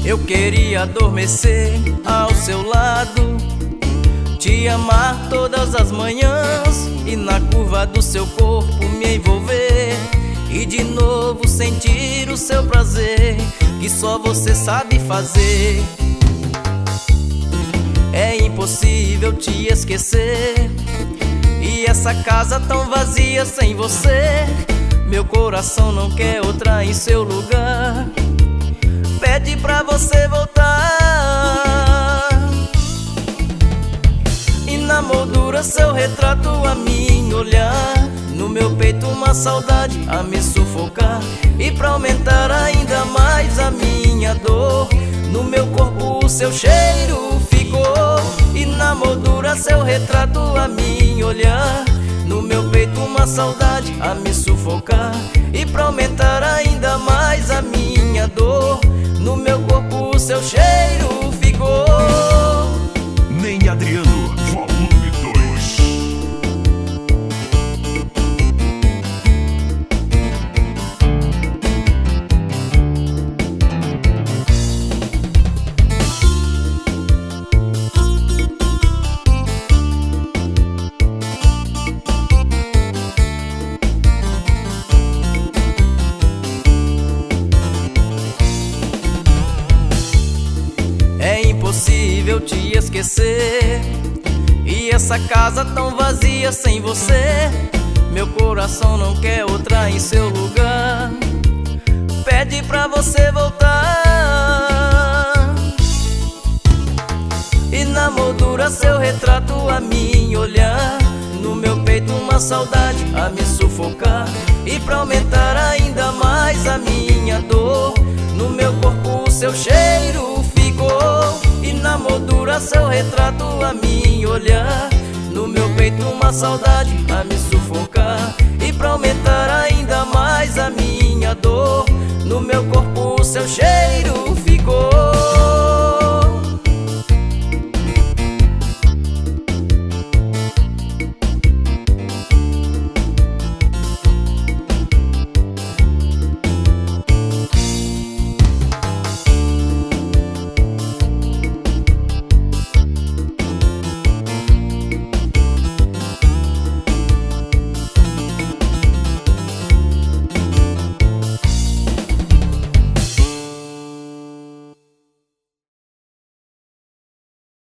Eu queria adormecer ao seu lado, te amar todas as manhãs e na curva do seu corpo me envolver e de novo sentir o seu prazer que só você sabe fazer. É impossível te esquecer e essa casa tão vazia sem você. Meu coração não quer outra em seu lugar, pede pra você voltar. E na moldura seu retrato a mim olhar, no meu peito uma saudade a me sufocar. E pra aumentar ainda mais a minha dor, no meu corpo o seu cheiro ficou. E na moldura seu retrato a mim olhar, no meu peito uma saudade a me sufocar. E pra aumentar ainda mais a minha dor, no meu corpo o seu cheiro ficou. Nem Adriano, volume 2. É impossível te esquecer e essa casa tão vazia sem você. Meu coração não quer outra em seu lugar, pede pra você voltar. E na moldura seu retrato a mim olhar, no meu peito uma saudade a me sufocar. E pra aumentar ainda mais a minha dor, no meu corpo o seu cheiro ficou. E na moldura seu retrato a mim olhar, no meu peito uma saudade a me sufocar. E pra aumentar ainda mais a minha dor, no meu corpo o seu cheiro ficou.